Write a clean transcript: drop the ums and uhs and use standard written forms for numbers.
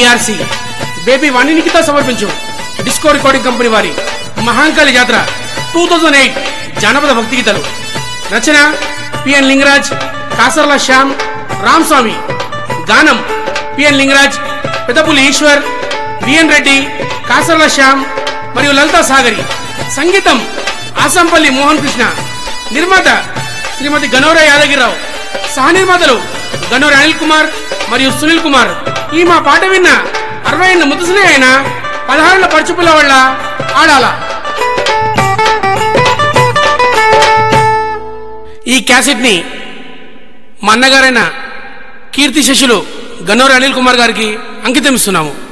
ARC baby వాణినికితో సమర్పించు disco recording company వారి మహాంకాళి జాతర 2008 జానపద భక్తి గీతాలు. రచన PN లింగరాజ్, కాసర్ల శ్యామ్, రామస్వామి. గానం PN లింగరాజ్, పెద్దపులి ఈశ్వర్, VN రెడ్డి, కాసర్ల శ్యామ్ మరియు లలితా సాగరి. సంగీతం ఆసంపల్లి మోహన్ కృష్ణ. నిర్మాత శ్రీమతి గనోర యాదగిరిరావు. సహ నిర్మాతలు గనోర అనిల్ కుమార్ మరియు సునీల్ కుమార్. ఈ మా పాట విన్న 60 ఏళ్ల ముదుసులే అయినా 16 ఏళ్ల పడుచుపుల వల్ల ఆడాల. ఈ క్యాసెట్ ని మా అన్నగారైన కీర్తి శశులు గన్నోర అనిల్ కుమార్ గారికి అంకితం ఇస్తున్నాము.